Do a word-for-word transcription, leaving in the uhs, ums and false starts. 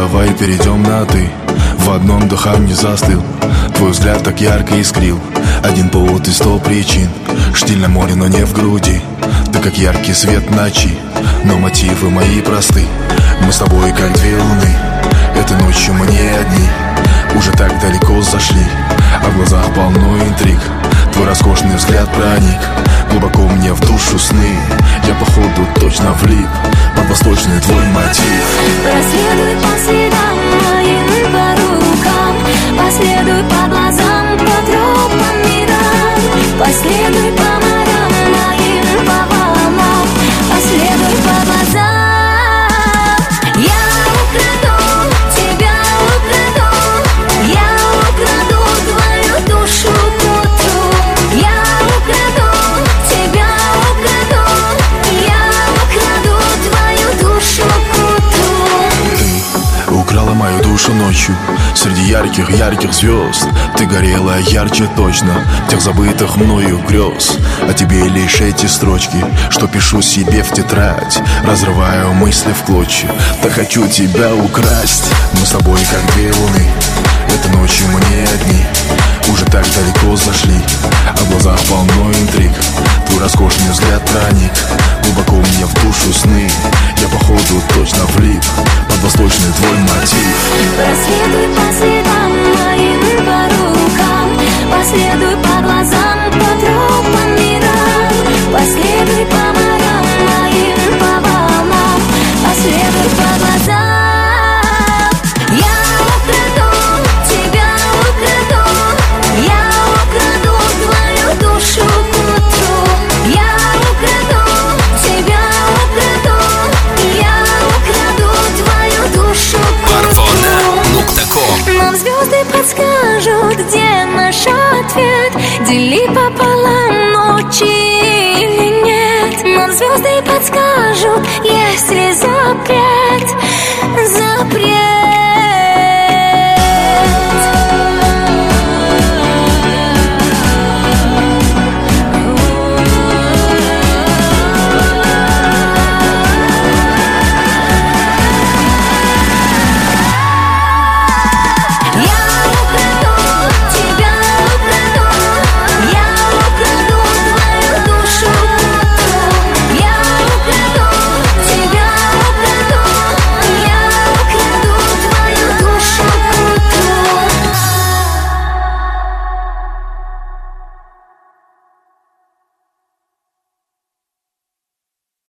давай перейдем на ты. В одном дыхании застыл, твой взгляд так ярко искрил. Один повод и сто причин. Штиль на море, но не в груди. Ты как яркий свет ночи, но мотивы мои просты. Мы с тобой как две луны, этой ночью мы не одни. Уже так далеко зашли, а в глазах полно интриг. Твой роскошный взгляд проник глубоко мне в душу сны. Я походу точно влип под восточный твой мотив. Проследуй по следам моим, по рукам, последуй по глазам, по тропам мирам. Последуй по морям моим, по волнам, последуй по глазам. Я украду тебя, украду, я украду твою душу тут. Я украду тебя, украду, я украду твою душу тут. Ты украла мою душу ночью среди ярких-ярких звезд. Ты горела ярче точно тех забытых мною грез. О тебе лишь эти строчки, что пишу себе в тетрадь, разрываю мысли в клочья. Так хочу тебя украсть. Мы с тобой как две луны, этой ночью мы не одни. Уже так далеко зашли, а в глазах полно интриг. Твой роскошный взгляд проник глубоко мне в душу сны. Я походу точно влип под восточный твой мотив. Проследуй по следам моим, по рукам, последуй по глазам, по тропам мирам. Последуй по морям моим, по волнам, последуй по глазам. Я украду тебя, украду, я украду твою душу к утру. Я украду тебя, украду, я украду твою душу к утру. Нам звезды подскажут, где наш ответ. Дели пополам ночи или нет. Нам звезды подскажут, есть ли запрет.